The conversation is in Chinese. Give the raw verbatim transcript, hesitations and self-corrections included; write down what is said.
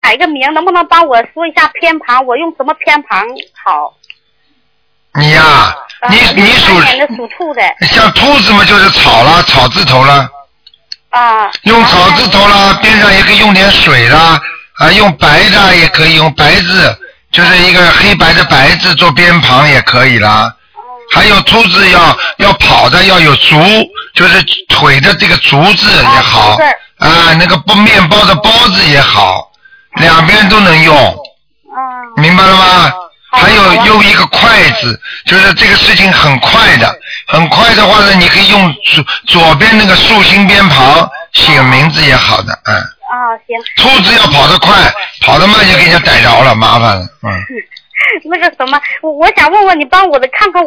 改个名，能不能帮我说一下偏旁？我用什么偏旁好？ 你呀、啊，你你属属兔的， 像兔子嘛，就是草了，草字头了。 啊。 用草字头啦，边上也可以用点水啦，啊，用白的也可以，用白字，就是一个黑白的白字做边旁也可以啦。还有兔子要要跑的要有足，就是腿的这个足字也好，啊，那个包面包的包字也好，两边都能用。明白了吗？还有用一个快字，就是这个事情很快的，很快的话呢，你可以用左左边那个竖心边旁写名字也好的，嗯。 啊，行。 兔子要跑得快，跑得慢就给人家逮着了，麻烦了，嗯。 那个什么，我我想问问你，帮我的看看。